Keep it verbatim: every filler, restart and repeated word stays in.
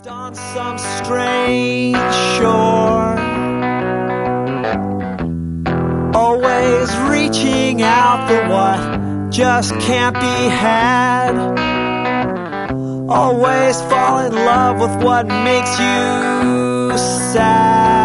On some strange shore, always reaching out for what just can't be had, always fall in love with what makes you sad.